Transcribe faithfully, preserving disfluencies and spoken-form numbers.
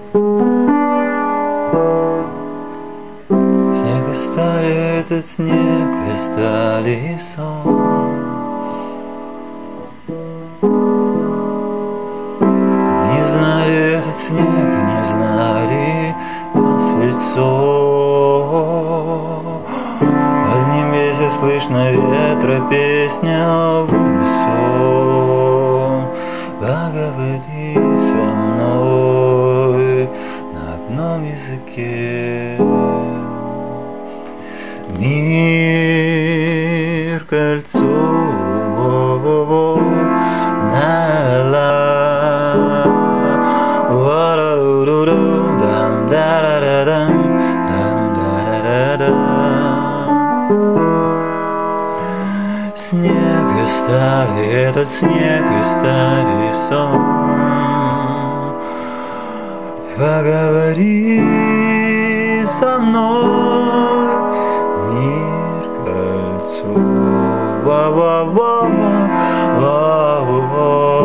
Снег и стали, этот снег и стали и сон. Не знали этот снег, не знали нас в лицо. Одним весе слышно ветра песня в унисон. Поговори со мной на одном языке. Мир кольцо, на-ла-ла, ва-ра-ду-ду-дам, да-да-да-дам, дам-да-да-да-дам. Снег и стали, этот снег и стали сон. Поговори со мной, мир кольцо, ва-ва-ва-ва, ва-ва-ва.